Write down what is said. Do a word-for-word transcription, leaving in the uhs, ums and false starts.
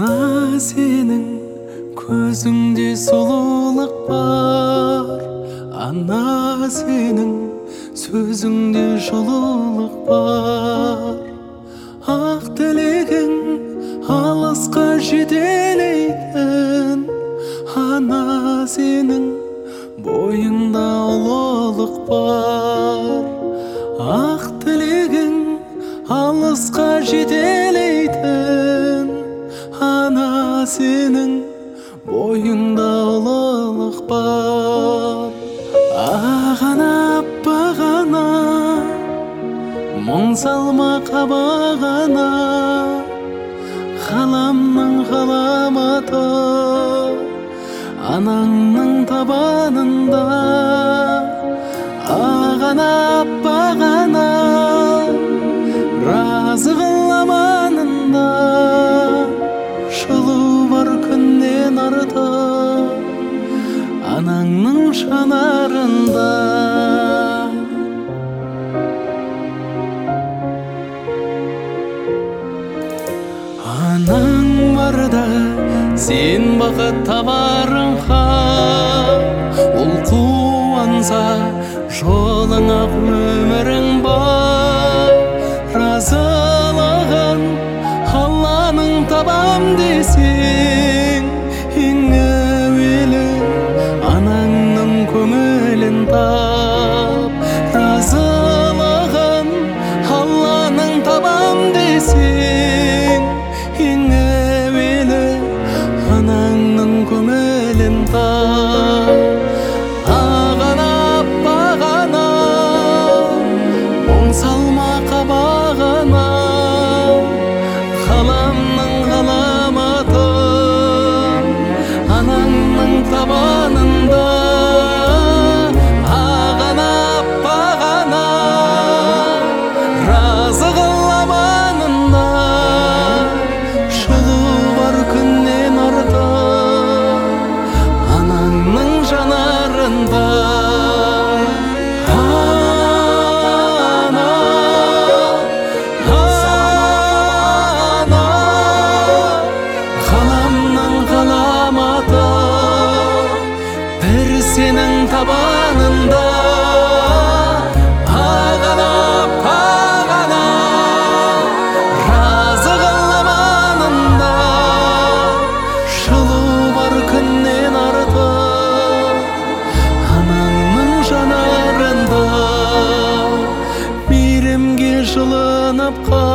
Ана сенің көзіңде сұлулық бар, ана сенің сөзіңде жылулық бар. Ақ тілегің алысқа жетелейтін, ана сенің бойыңда ұлылық бар. Ақ тілегің алысқа жетелейтін, ана сенің бойыңда ұлылық бар. Ағана аппағана, мұң салма қабағана, ғаламның ғаламаты анаңның табанында. Ағана аппағана, разы қыл аманында, жылу бар күннен артық анаңның жанарында. Анаң барда сен бақыт табарың хақ, ол қуанса жолыңа өмірің бар. Разылығын Алланың табам десең, ең әуелі анаңның көңілін тап. Разылығын Алланың табам десең, ең әуелі анаңның көңілін тап. Ағана аппағана, мұң салма қабағана, ғаламның ғаламаты анаңның табанында. Ағана аппағана, разы қыл аманында, жылу бар күннен артық анаңның жанарында. Ана, ана, ғаламның ғаламаты бір сенің табанында. Ағана аппағана, разы қыл аманында, жылу бар күннен артық анаңның жанарында. Мейірімге жылынып қал